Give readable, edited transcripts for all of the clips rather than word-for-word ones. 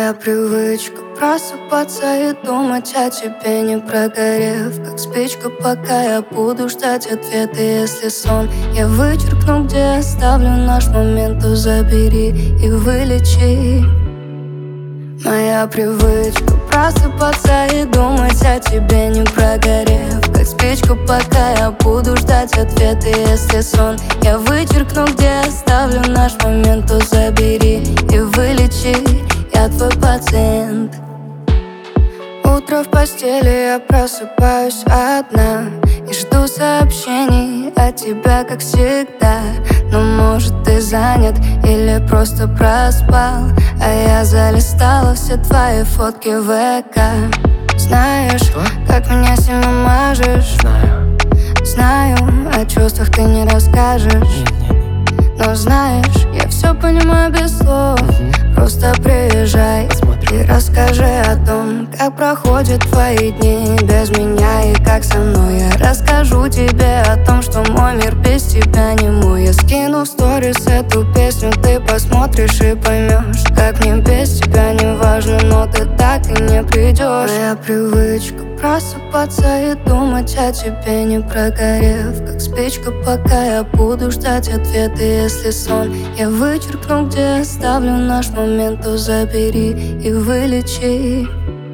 Моя привычка просыпаться и думать о тебе, не прогорев, как спичка, пока я буду ждать ответа. Если сон я вычеркну, где оставлю наш момент, то забери и вылечи. Моя привычка просыпаться и думать о тебе, не прогорев, как спичка, пока я буду ждать ответа. Если сон я вычеркну, где оставлю наш момент, то забери и вылечи. Я твой пациент. Утро в постели, я просыпаюсь одна и жду сообщений от тебя, как всегда. Но может ты занят или просто проспал, а я залистала все твои фотки в ВК. Знаешь, как меня сильно мажешь? Знаю, о чувствах ты не расскажешь. Но знаешь, я все понимаю без слов. Просто приезжай и расскажи о том, как проходят твои дни без меня и как со мной. Я расскажу тебе о том, что мой мир без тебя не мой. Я скину в сторис эту песню, ты посмотришь и поймешь, как мне без тебя не важно, но ты так и не придешь. Моя привычка просыпаться и думать о тебе, не прогорев, как спичка, пока я буду ждать ответа. Если сон я вычеркну, где оставлю наш момент, то забери и вылечи.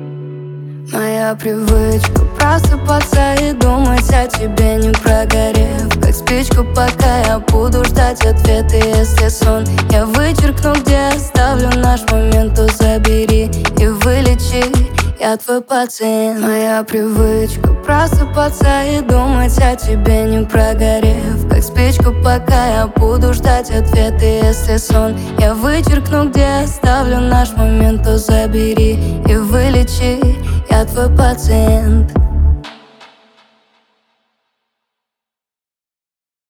Моя привычка просыпаться и думать о тебе, не прогорев, как спичка, пока я буду ждать ответа. Если сон я вычеркну, где оставлю наш момент, то забери и вылечи. Я твой пациент. Моя привычка просыпаться и думать о тебе, не прогорев, как спичка, пока я буду ждать ответа. Если сон я вычеркну, где оставлю наш момент, то забери и вылечи. Я твой пациент.